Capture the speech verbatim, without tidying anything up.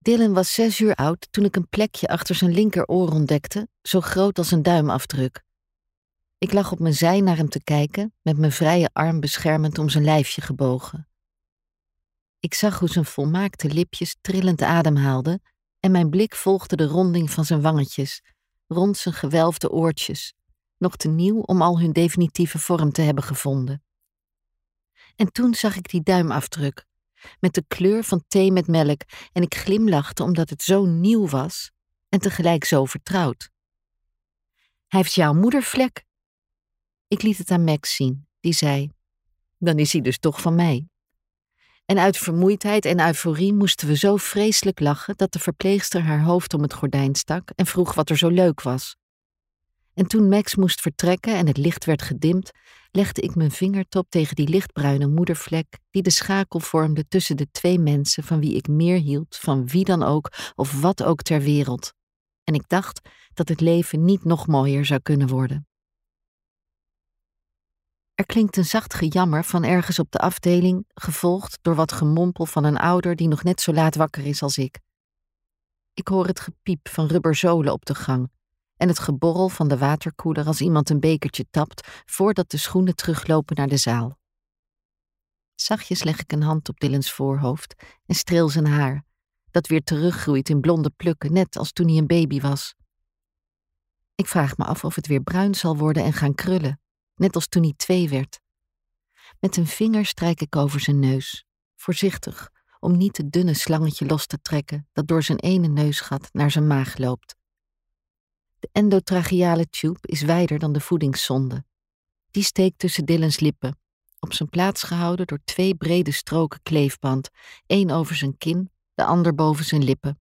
Dylan was zes uur oud toen ik een plekje achter zijn linkeroor ontdekte, zo groot als een duimafdruk. Ik lag op mijn zij naar hem te kijken, met mijn vrije arm beschermend om zijn lijfje gebogen. Ik zag hoe zijn volmaakte lipjes trillend ademhaalden en mijn blik volgde de ronding van zijn wangetjes, rond zijn gewelfde oortjes, nog te nieuw om al hun definitieve vorm te hebben gevonden. En toen zag ik die duimafdruk, met de kleur van thee met melk, en ik glimlachte omdat het zo nieuw was en tegelijk zo vertrouwd. Hij heeft jouw moedervlek. Ik liet het aan Max zien, die zei, dan is hij dus toch van mij. En uit vermoeidheid en euforie moesten we zo vreselijk lachen dat de verpleegster haar hoofd om het gordijn stak en vroeg wat er zo leuk was. En toen Max moest vertrekken en het licht werd gedimd, legde ik mijn vingertop tegen die lichtbruine moedervlek die de schakel vormde tussen de twee mensen van wie ik meer hield, van wie dan ook of wat ook ter wereld. En ik dacht dat het leven niet nog mooier zou kunnen worden. Er klinkt een zacht gejammer van ergens op de afdeling, gevolgd door wat gemompel van een ouder die nog net zo laat wakker is als ik. Ik hoor het gepiep van rubberzolen op de gang en het geborrel van de waterkoeler als iemand een bekertje tapt voordat de schoenen teruglopen naar de zaal. Zachtjes leg ik een hand op Dylans voorhoofd en streel zijn haar, dat weer teruggroeit in blonde plukken, net als toen hij een baby was. Ik vraag me af of het weer bruin zal worden en gaan krullen, net als toen hij twee werd. Met een vinger strijk ik over zijn neus, voorzichtig, om niet het dunne slangetje los te trekken dat door zijn ene neusgat naar zijn maag loopt. De endotracheale tube is wijder dan de voedingszonde. Die steekt tussen Dylans lippen, op zijn plaats gehouden door twee brede stroken kleefband, één over zijn kin, de ander boven zijn lippen.